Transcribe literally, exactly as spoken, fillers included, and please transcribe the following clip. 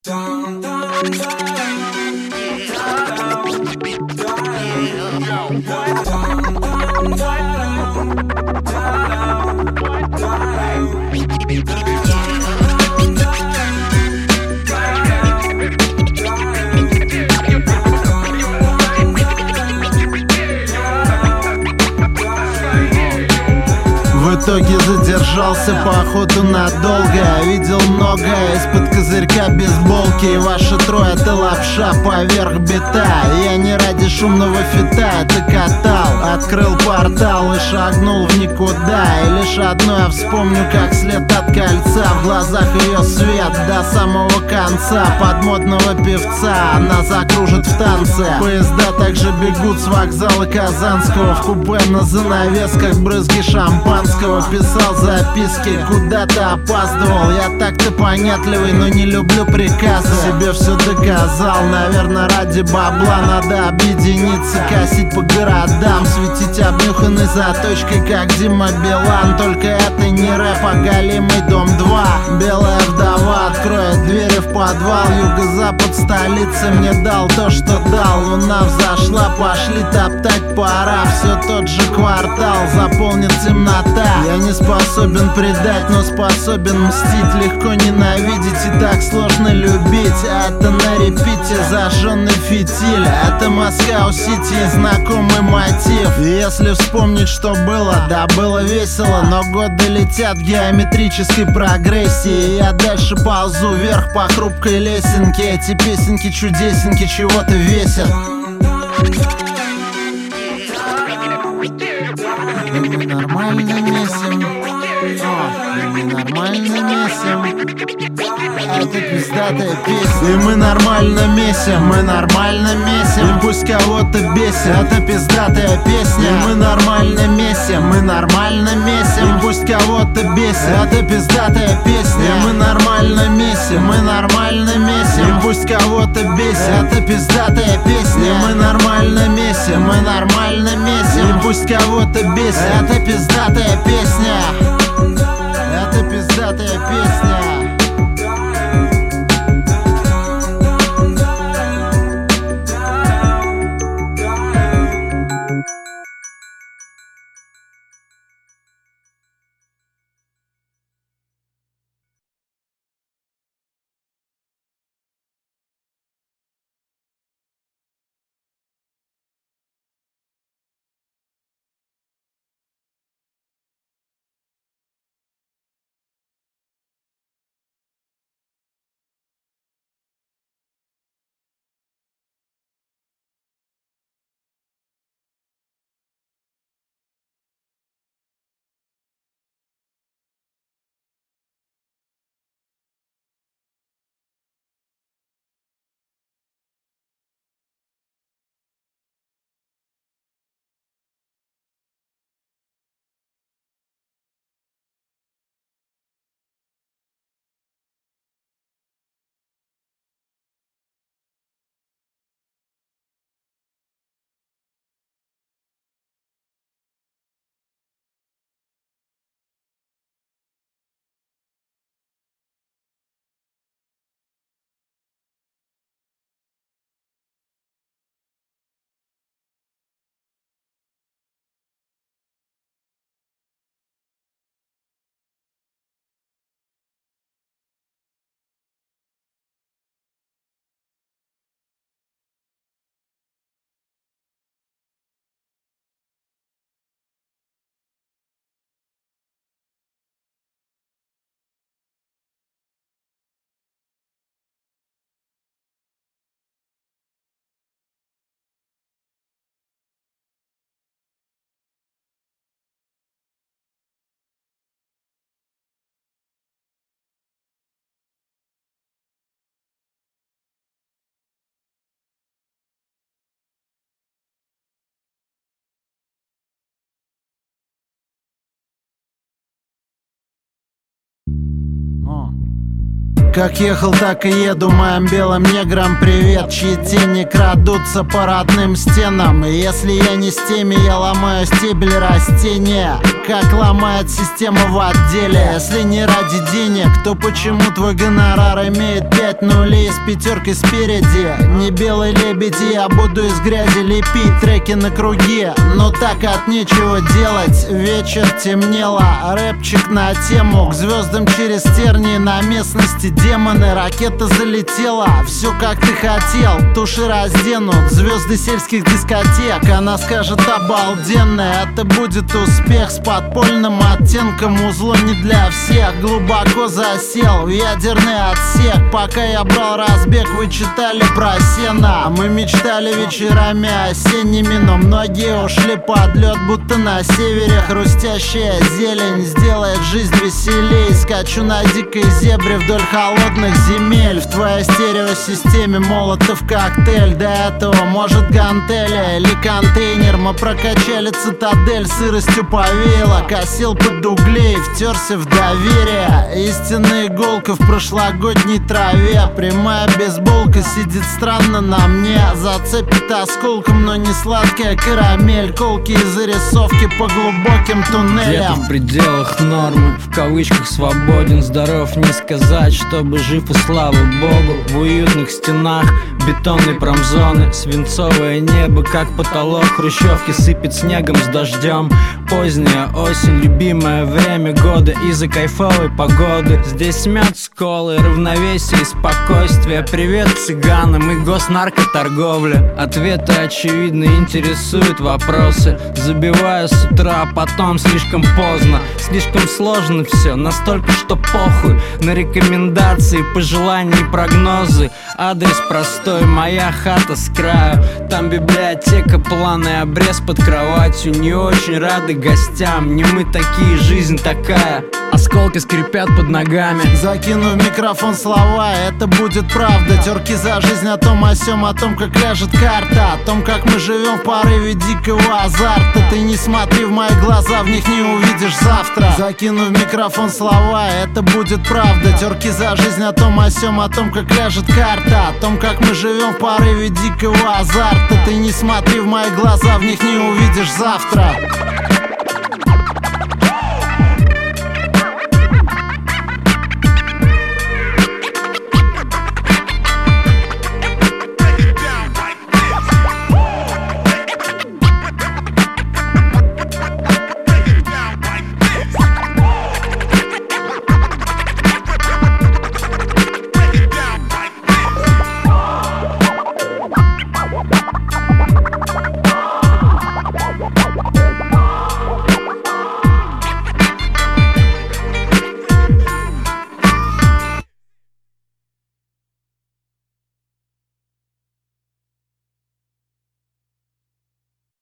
В итоге задержался походу надолго. Видел многое из-под козырька бейсболки. И ваши трое — это лапша поверх бита. Я не ради шумного фита это катал. Открыл портал и шагнул в никуда. И лишь одно я вспомню, как след от кольца. В глазах ее свет до самого конца. Под модного певца она закружит в танце. Поезда также бегут с вокзала Казанского. В купе на занавесках брызги шампанского. Писал записки, куда-то опаздывал. Я так-то понятливый, но не люблю приказы. Себе все доказал, наверное, ради бабла надо объединиться, косить по городам, светить обнюханной заточкой, как Дима Билан. Только это не рэп, а галимый дом два. Белая вдова откроет двери в подвал. Юго-запад столицы мне дал то, что дал. Луна взошла, пошли топтать пора. Все тот же квартал, заполнит темнота. Я не способен предать, но способен мстить. Легко ненавидеть и так сложно любить. Это на репите зажженный фитиль. Это Москва-Сити и знакомый мотив. И если вспомнить, что было, да, было весело. Но годы летят в геометрической прогрессии. И я дальше ползу вверх по хрупкой лесенке. Эти песенки чудесеньки чего-то весят. Мы нормально месим. О, мы нормально месим. Это пиздатая песня. И мы нормально месим, мы нормально месим. И пусть кого-то бесит, это пиздатая песня. И мы нормально месим, мы нормально месим. И пусть кого-то бесит, это пиздатая песня. И мы нормально месим, мы нормально месим. И пусть кого-то бесит, это пиздатая песня. И мы нормально месим, мы нормально месим. И пусть кого-то бесит, это пиздатая песня. Это пиздатая песня. Как ехал, так и еду моим белым неграм привет, чьи тени крадутся по родным стенам. И если я не с теми, я ломаю стебель растения. как ломает система в отделе. Если не ради денег, то почему твой гонорар имеет пять нулей с пятеркой спереди? Не белый лебедь, я буду из грязи лепить треки на круге, но так от нечего делать. Вечер темнело, рэпчик на тему, к звездам через тернии на местности демоны. Ракета залетела, все как ты хотел, туши разденут звезды сельских дискотек. Она скажет обалденное, это будет успех с подпольным оттенком. Узло не для всех, глубоко засел в ядерный отсек. Пока я брал разбег, вы читали про сено. Мы мечтали вечерами осенними, но многие ушли под лед, будто на севере. Хрустящая зелень сделает жизнь веселей. Скачу на дикой зебре вдоль холодных земель. В твоей стереосистеме молотов коктейль. До этого может гантели или контейнер. Мы прокачали цитадель, сыростью повеяло. Косил под углей, втерся в доверие. Истинная иголка в прошлогодней траве. Прямая бейсболка сидит странно на мне. Зацепит осколком, но не сладкая карамель. Колки и зарисовки по глубоким туннелям. Где-то в пределах нормы, в кавычках свободен. Здоров не сказать, чтобы жив и слава богу. В уютных стенах бетонной промзоны. Свинцовое небо, как потолок хрущевки, сыпет снегом с дождем. Поздняя осень, любимое время года из-за кайфовой погоды. Здесь мед, сколы, равновесие и спокойствие. Привет цыганам и госнаркоторговля. Ответы очевидно, интересуют вопросы. Забиваю с утра, потом слишком поздно. Слишком сложно все, настолько, что похуй. На рекомендации, пожелания и прогнозы. Адрес простой, моя хата с краю. Там библиотека, планы, обрез под кроватью. Не очень рады гостям, не мы такие, жизнь такая. Осколки скрипят под ногами. Закину в микрофон слова, это будет правда. Терки за жизнь о том о сём, о том, как ляжет карта. О том, как мы живем в порыве дикого азарта. Ты не смотри в мои глаза, в них не увидишь завтра. Закину в микрофон слова, это будет правда. Терки за жизнь о том о сём, о том, как ляжет карта. О том, как мы живем в порыве дикого азарта. Ты не смотри в мои глаза, в них не увидишь завтра.